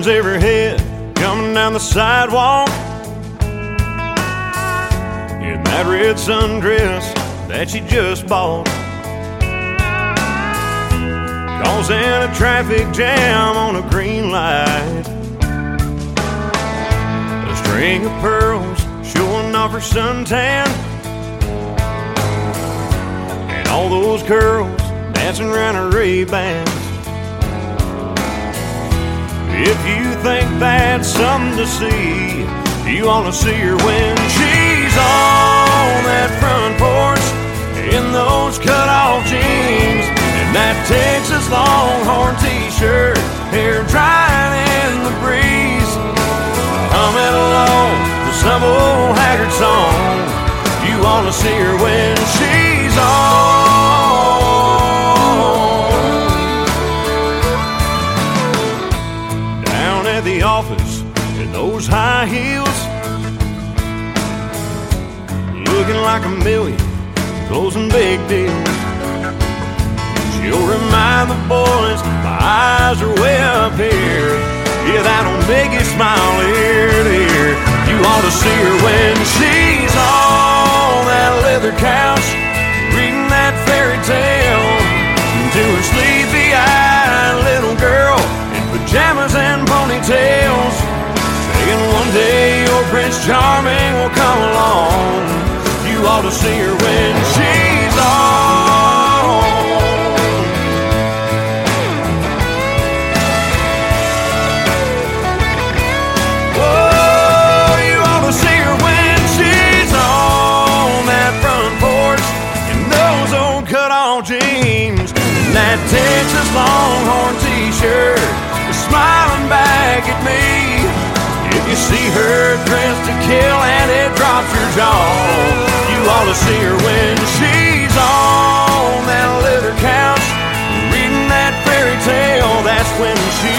turns every head coming down the sidewalk in that red sundress that she just bought, causing a traffic jam on a green light. A string of pearls showing off her suntan, and all those girls dancing around her Ray-Bans. If you think that's something to see, you ought to see her when she's on that front porch in those cut-off jeans and that Texas Longhorn t-shirt, hair drying in the breeze, humming along to some old Haggard song. You ought to see her when she's on. Down at the office in those high heels, looking like a million, closing big deals. She'll remind the boys my eyes are way up here. Yeah, that'll make you smile ear to ear. You ought to see her when she's on that leather couch, reading that fairy tale to her sleepy-eyed little girl in pajamas and ponytails, saying one day your Prince Charming will come along. You ought to see her when she's on. Whoa, you ought to see her when she's on that front porch in those old cut-off jeans and that Texas Longhorn t-shirt, smiling back at me. If you see her dressed to kill and it drops your jaw, you ought to see her when she's on that leather couch, reading that fairy tale. That's when she